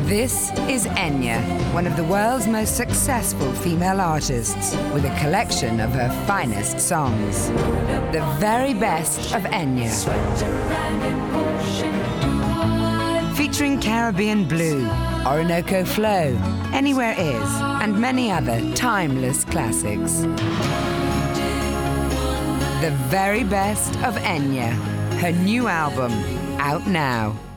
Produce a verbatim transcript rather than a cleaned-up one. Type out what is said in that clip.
This is Enya, one of the world's most successful female artists, with a collection of her finest songs. The very best of Enya. Featuring Caribbean Blue, Orinoco Flow, Anywhere Is, and many other timeless classics. The very best of Enya, her new album, out now.